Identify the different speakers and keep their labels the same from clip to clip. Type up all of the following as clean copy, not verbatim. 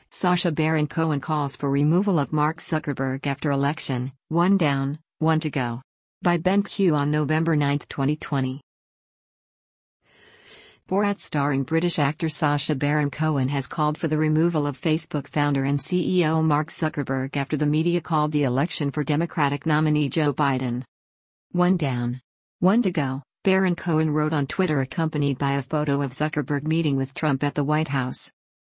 Speaker 1: Sacha Baron Cohen calls for removal of Mark Zuckerberg after election, one down, one to go. By BenQ on November 9, 2020. Borat starring British actor Sacha Baron Cohen has called for the removal of Facebook founder and CEO Mark Zuckerberg after the media called the election for Democratic nominee Joe Biden. One down, one to go, Baron Cohen wrote on Twitter, accompanied by a photo of Zuckerberg meeting with Trump at the White House.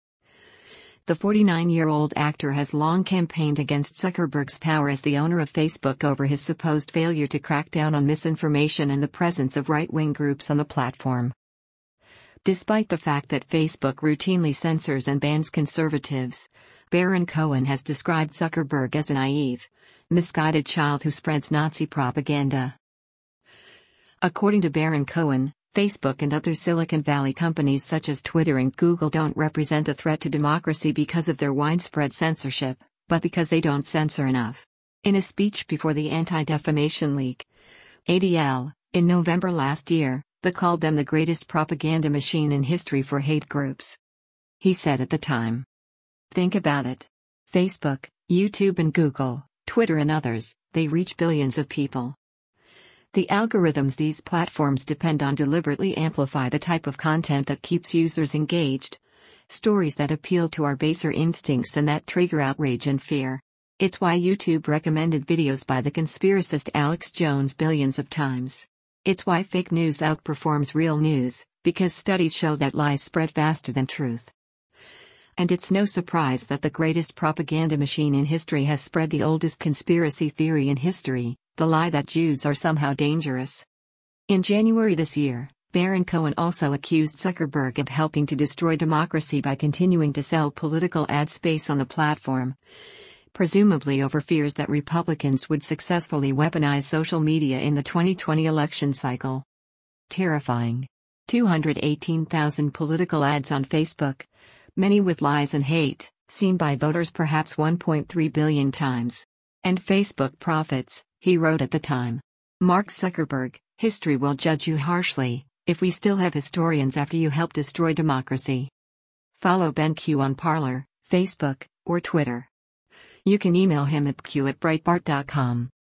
Speaker 1: The 49-year-old actor has long campaigned against Zuckerberg's power as the owner of Facebook over his supposed failure to crack down on misinformation and the presence of right-wing groups on the platform. Despite the fact that Facebook routinely censors and bans conservatives, Baron Cohen has described Zuckerberg as a naive, misguided child who spreads Nazi propaganda. According to Baron Cohen, Facebook and other Silicon Valley companies such as Twitter and Google don't represent a threat to democracy because of their widespread censorship, but because they don't censor enough. In a speech before the Anti-Defamation League, ADL, in November last year, they called them the greatest propaganda machine in history for hate groups. He said at the time, "Think about it. Facebook, YouTube and Google, Twitter and others, they reach billions of people. The algorithms these platforms depend on deliberately amplify the type of content that keeps users engaged. Stories that appeal to our baser instincts and that trigger outrage and fear. It's why YouTube recommended videos by the conspiracist Alex Jones billions of times. It's why fake news outperforms real news, because studies show that lies spread faster than truth. And it's no surprise that the greatest propaganda machine in history has spread the oldest conspiracy theory in history, the lie that Jews are somehow dangerous." In January this year, Baron Cohen also accused Zuckerberg of helping to destroy democracy by continuing to sell political ad space on the platform, presumably over fears that Republicans would successfully weaponize social media in the 2020 election cycle. Terrifying. 218,000 political ads on Facebook, many with lies and hate, seen by voters perhaps 1.3 billion times. And Facebook profits, he wrote at the time. Mark Zuckerberg, history will judge you harshly, if we still have historians after you help destroy democracy. Follow BenQ on Parler, Facebook, or Twitter. You can email him at q@breitbart.com.